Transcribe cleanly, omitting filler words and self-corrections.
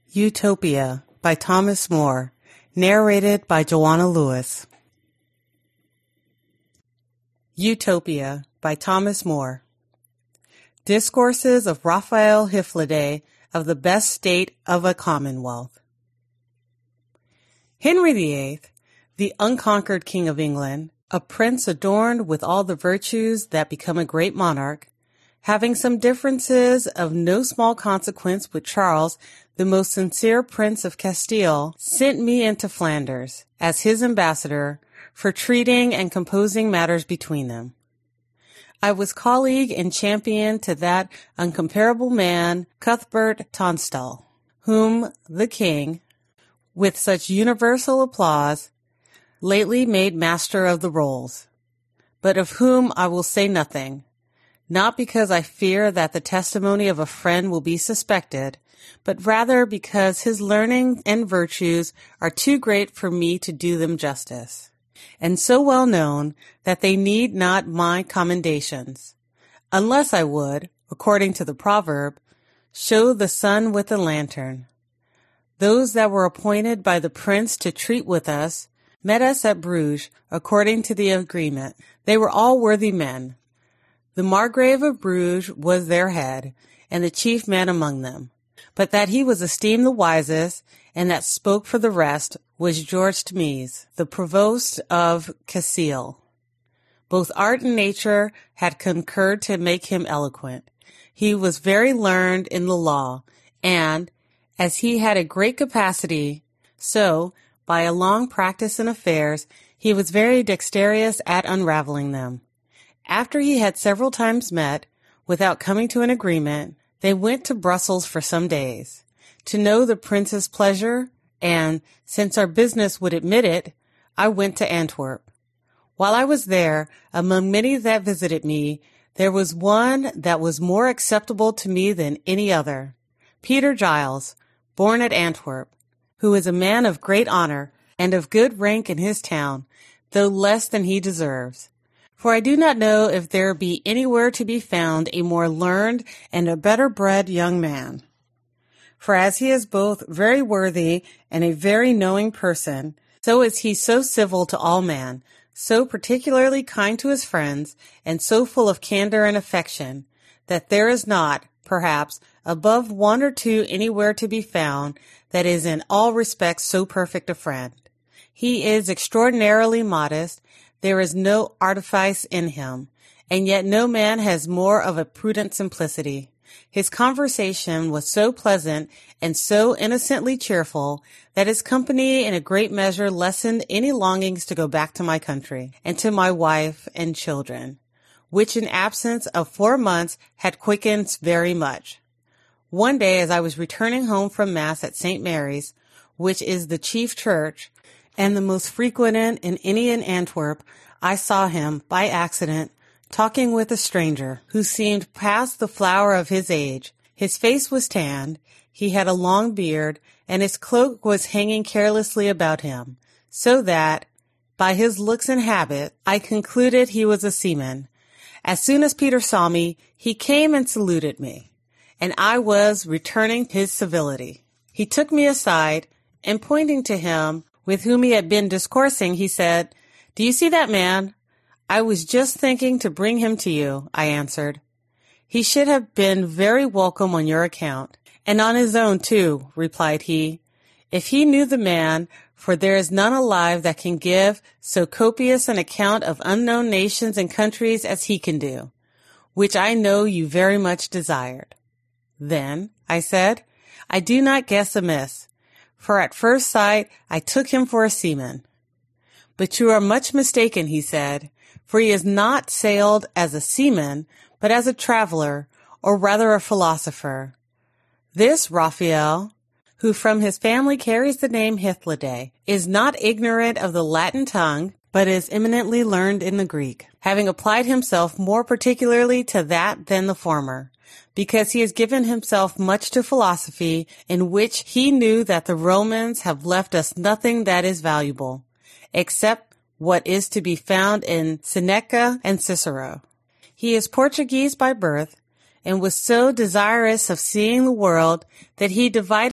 Utopia by Thomas More, narrated by Joanna Lewis. Utopia by Thomas More. Discourses of Raphael Hyflide of the Best State of a Commonwealth. Henry VIII, the unconquered King of England, a prince adorned with all the virtues that become a great monarch, having some differences of no small consequence with Charles, the most sincere Prince of Castile, sent me into Flanders as his ambassador for treating and composing matters between them. I was colleague and champion to that uncomparable man, Cuthbert Tunstall, whom the king, with such universal applause, lately made master of the rolls, but of whom I will say nothing, not because I fear that the testimony of a friend will be suspected, but rather because his learning and virtues are too great for me to do them justice, and so well known that they need not my commendations, unless I would, according to the proverb, show the sun with a lantern. Those that were appointed by the prince to treat with us met us at Bruges according to the agreement. They were all worthy men. The Margrave of Bruges was their head, and the chief man among them. But that he was esteemed the wisest, and that spoke for the rest, was George Tmees, the provost of Cassel. Both art and nature had concurred to make him eloquent. He was very learned in the law, and, as he had a great capacity, so, by a long practice in affairs, he was very dexterous at unraveling them. After he had several times met, without coming to an agreement, they went to Brussels for some days, to know the prince's pleasure, and, since our business would admit it, I went to Antwerp. While I was there, among many that visited me, there was one that was more acceptable to me than any other, Peter Giles, born at Antwerp, who is a man of great honor and of good rank in his town, though less than he deserves. For I do not know if there be anywhere to be found a more learned and a better bred young man. For as he is both very worthy and a very knowing person, so is he so civil to all men, so particularly kind to his friends, and so full of candor and affection, that there is not, perhaps, above one or two anywhere to be found that is in all respects so perfect a friend. He is extraordinarily modest. There is no artifice in him, and yet no man has more of a prudent simplicity. His conversation was so pleasant and so innocently cheerful that his company in a great measure lessened any longings to go back to my country and to my wife and children, which in absence of 4 months had quickened very much. One day, as I was returning home from Mass at St. Mary's, which is the chief church and the most frequented in any in Antwerp, I saw him, by accident, talking with a stranger who seemed past the flower of his age. His face was tanned, he had a long beard, and his cloak was hanging carelessly about him, so that, by his looks and habit, I concluded he was a seaman. As soon as Peter saw me, he came and saluted me, and I was returning his civility. He took me aside, and pointing to him, with whom he had been discoursing, he said, "Do you see that man? I was just thinking to bring him to you," I answered. "He should have been very welcome on your account, and on his own too," replied he, "if he knew the man, for there is none alive that can give so copious an account of unknown nations and countries as he can do, which I know you very much desired." "Then," I said, "I do not guess amiss, for at first sight I took him for a seaman." "But you are much mistaken," he said, "for he has not sailed as a seaman, but as a traveler, or rather a philosopher. This Raphael, who from his family carries the name Hyflide, is not ignorant of the Latin tongue, but is eminently learned in the Greek, having applied himself more particularly to that than the former, because he has given himself much to philosophy, in which he knew that the Romans have left us nothing that is valuable, except what is to be found in Seneca and Cicero. He is Portuguese by birth, and was so desirous of seeing the world that he divided